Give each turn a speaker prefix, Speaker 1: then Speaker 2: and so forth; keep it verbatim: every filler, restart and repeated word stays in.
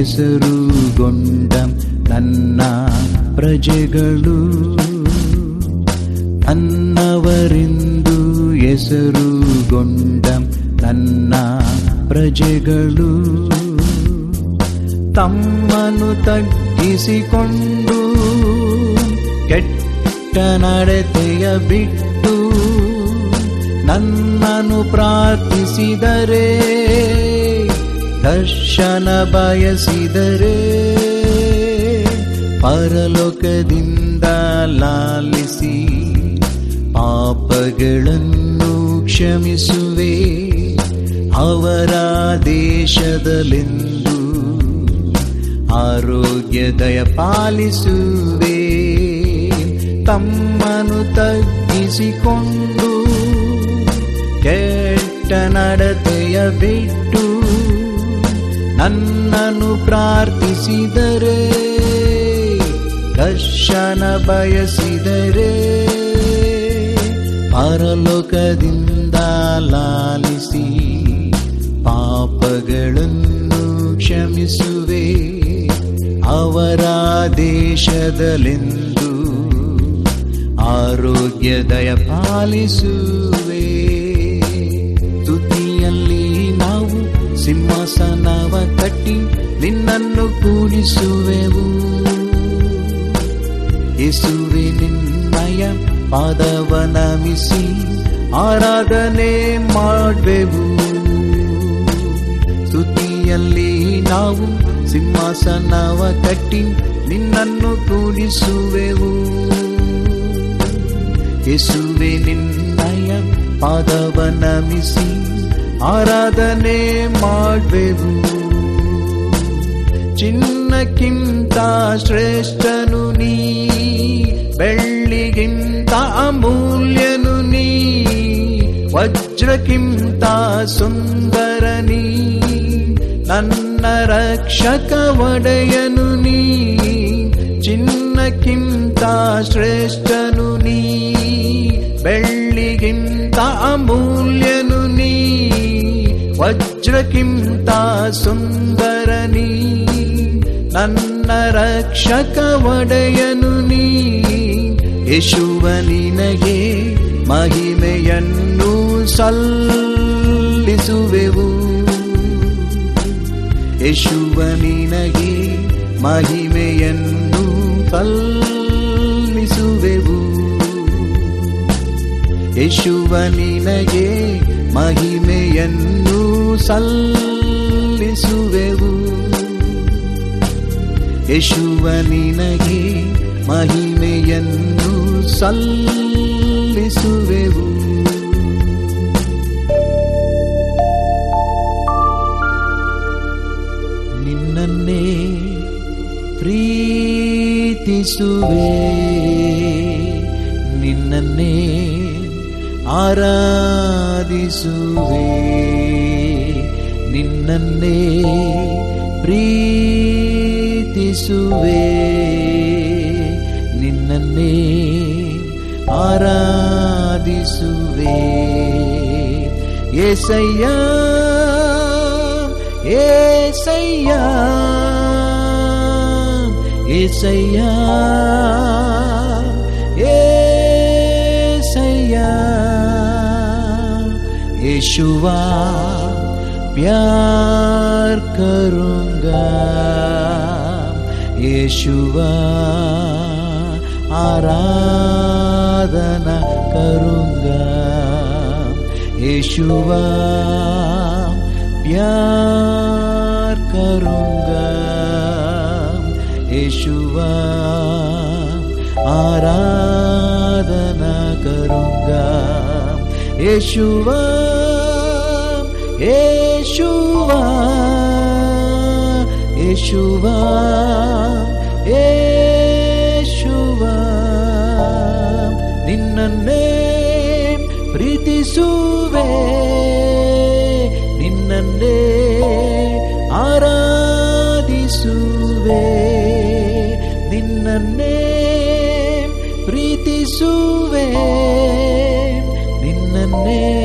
Speaker 1: ಹೆಸರುಗೊಂಡ ನನ್ನ ಪ್ರಜೆಗಳು, ನನ್ನವರೆಂದು ಹೆಸರುಗೊಂಡ ನನ್ನ ಪ್ರಜೆಗಳು ತಮ್ಮನ್ನು ತಗ್ಗಿಸಿಕೊಂಡು ಕೆಟ್ಟ ನಡತೆಯ ಬಿಟ್ಟು ನನ್ನನ್ನು ಪ್ರಾರ್ಥಿಸಿದರೆ, ದರ್ಶನ ಬಯಸಿದರೆ ಪರಲೋಕದಿಂದ ಲಾಲಿಸಿ ಪಾಪಗಳನ್ನು ಕ್ಷಮಿಸುವೆ. ಅವರ ದೇಶದಲ್ಲೆಂದು ಆರೋಗ್ಯ ದಯ ಪಾಲಿಸುವೆ. ತಮ್ಮನ್ನು ತಗ್ಗಿಸಿಕೊಂಡು ಕೆಟ್ಟ ನಡತೆಯ ಬಿಟ್ಟು ನನ್ನನ್ನು ಪ್ರಾರ್ಥಿಸಿದರೆ, ದರ್ಶನ ಬಯಸಿದರೆ ಪರಲೋಕದಿಂದ ಲಾಲಿಸಿ ಪಾಪಗಳನ್ನು ಕ್ಷಮಿಸುವೆ. ಅವರ ದೇಶದಲ್ಲೆಂದು ಆರೋಗ್ಯ ದಯ ಪಾಲಿಸುವೆ. ತುದಿಯಲ್ಲಿ ನಾವು ಸಿಂಹಾಸನವ ಕಟ್ಟಿ ನಿನ್ನನ್ನು ಕೂಡಿಸುವೆವು. ಯೇಸುವೆ ನಿನ್ನಯ ಪಾದವ ನಮಿಸಿ ಆರಾಧನೆ ಮಾಡುವೆವು. ಸ್ತುತಿಯಲ್ಲಿ ನಾವು ಸಿಂಹಾಸನವ ಕಟ್ಟಿ ನಿನ್ನನ್ನು ಕೂಡಿಸುವೆವು. ಯೇಸುವೆ ನಿನ್ನಯ ಪಾದವ ನಮಿಸಿ ಆರಾಧನೆ ಮಾಡುವೆವು. ಚಿನ್ನಕ್ಕಿಂತ ಶ್ರೇಷ್ಠನು ನೀ, ಬೆಳ್ಳಿಗಿಂತ ಅಮೂಲ್ಯನು ನೀ, ವಜ್ರಕ್ಕಿಂತ ಸುಂದರ ನೀ, ನನ್ನ ರಕ್ಷಕ ಒಡೆಯನು ನೀ. ಚಿನ್ನಕ್ಕಿಂತ ಶ್ರೇಷ್ಠನು ನೀ, ಬೆಳ್ಳಿಗಿಂತ ಅಮೂಲ್ಯನು ನೀ, ವಜ್ರಕ್ಕಿಂತ ಸುಂದರ ನೀ, ನನ್ನ ರಕ್ಷಕ ಒಡೆಯನು ನೀ. ಯೇಸುವ ನಿನಗೆ ಮಹಿಮೆಯನ್ನು ಸಲ್ಲಿಸುವೆವು. ಯೇಸುವ ನಿನಗೆ ಮಹಿಮೆಯನ್ನು ಸಲ್ಲಿಸುವೆವು. ಯೇಸುವ ನಿನಗೆ ಮಹಿಮೆಯನ್ನು ಸಲ್ಲಿಸುವೆವು. ಯೇಸುವ ನಿನಗೆ ಮಹಿಮೆಯನ್ನು ಸಲ್ಲಿಸುವೆವು. ನಿನ್ನನ್ನೇ ಪ್ರೀತಿಸುವೆ, ನಿನ್ನನ್ನೇ ಆರಾಧಿಸುವೆ, ನಿನ್ನನ್ನೇ ಪ್ರೀತಿಸುವೆ, ನಿನ್ನನ್ನೇ ಆರಾಧಿಸುವೆ. యేసయ్య యేసయ్య యేసయ్య యేసయ్య यीशुआ प्यार करूँगा, यीशुआ आराधना करूँगा, यीशुआ प्यार करूँगा, यीशुआ आराधना करूँगा. यीशुआ यीशुआ यीशुआ ಯೇಸುವಾ ನಿನ್ನನ್ನೇ ಪ್ರೀತಿಸುವೆ, ನಿನ್ನನ್ನೇ ಆರಾಧಿಸುವೆ, ನಿನ್ನನ್ನೇ ಪ್ರೀತಿಸುವೆ, ನಿನ್ನನ್ನೇ